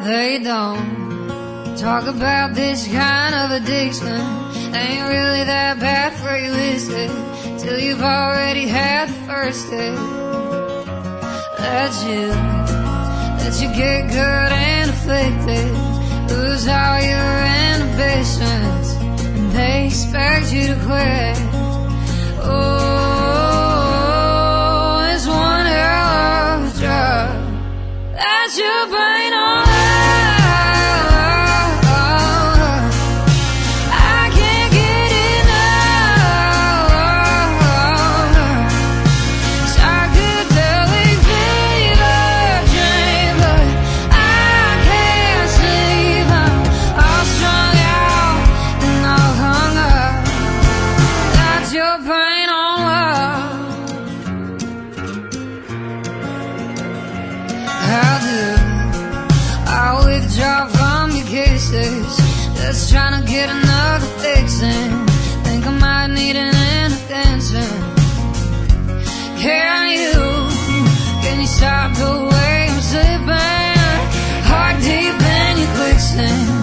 They don't talk about this kind of addiction. Ain't really that bad for you, is it? Till you've already had the first hit. Let you get good and afflicted, lose all your inhibitions, and they expect you to quit. Oh, it's one hell of a drug. That's your brain on love. I can't get enough. Psychedelic fever dream, but I can't sleep. I'm all strung out and all hung up. That's your brain on love. How do I withdraw from your kisses? Just trying to get another fixing. Think I might need an intervention. Can you stop the way I'm slipping? Heart deep in your quicksand.